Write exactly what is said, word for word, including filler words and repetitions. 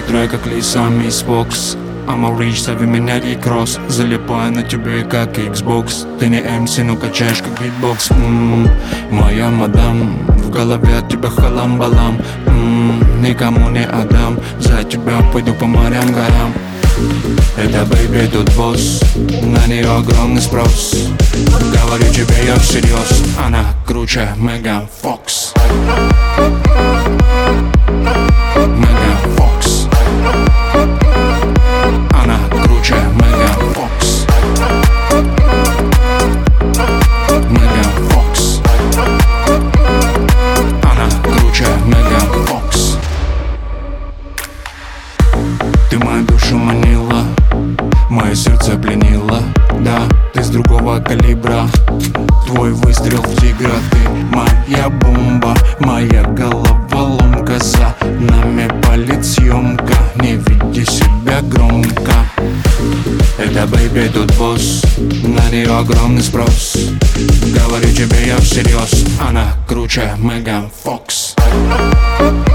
хитрая, как лиса мисс Фокс. I'ma reach, зови меня и-кросс. Залипаю на тебе, как Xbox. Ты не эм си, но качаешь, как битбокс. Ммм, моя мадам, в голове от тебя халам-балам. Ммм, никому не отдам. За тебя пойду по морям, горам. Это бэйби, тут босс, на нее огромный спрос. Говорю тебе я всерьез, она круче Меган Фокс. Меган Фокс. Она круче Меган Фокс. Меган Фокс. Она круче Меган Фокс. Ты мою душу манила, мое сердце пленило. Да, ты с другого калибра, твой выстрел в тигра. Ты моя бомба, моя головоломка. За нами палит съемка, не веди себя громко. Это бэйби, тут босс, на нее огромный спрос. Говорю тебе я всерьез, она круче Меган Фокс.